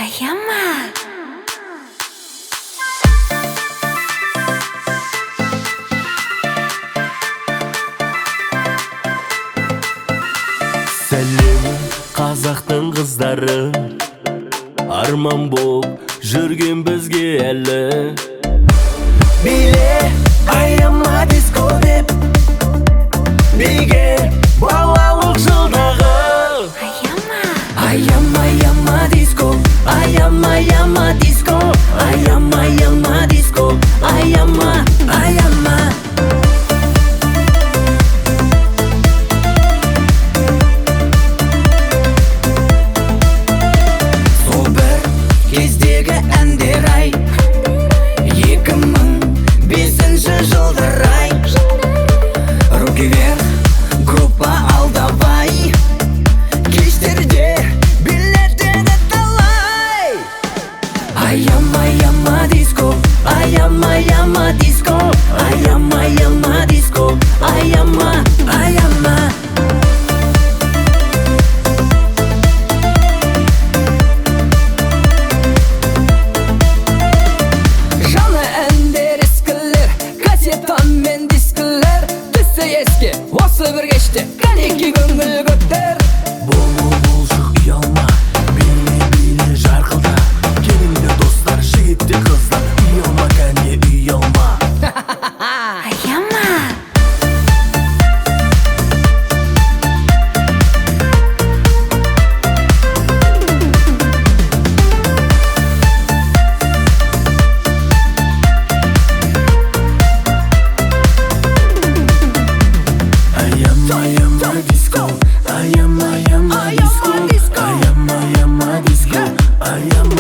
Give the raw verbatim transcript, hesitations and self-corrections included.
Ayama. Сәлем қазақтың қыздары, арман боп жүрген бізге әлі. Биле аяма диско деп, биге балалық жылдағы. Ayama. Ayama ayama disco, ayama ayama disco, ayama ayama disco, ayama ayama. Сол бір кездегі әндер ай, екі мың бесінші жылдар ай. Руки вверх, группа алдавай, кештерде билетеді талай. Ayama ayama disco, ayama ayama disco, ayama ayama disco, ayama ayama. Жаңа әндер ескілер, кассетам мен дискілер, түсі еске осы бір кеште кәнеки көңіл көтер. Болу болшық ұялма, биле биле жарқылда, келіңдер достар, жігіттер қыздар, ұялма кәне ұялма. Ayama. Ayama ayama disco, ayama ayama disco, ayama ayama disco, ayama